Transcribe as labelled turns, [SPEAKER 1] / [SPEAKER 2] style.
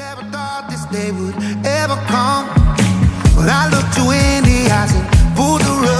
[SPEAKER 1] Never thought this day would ever come, but I looked you in the eyes and pulled the rug.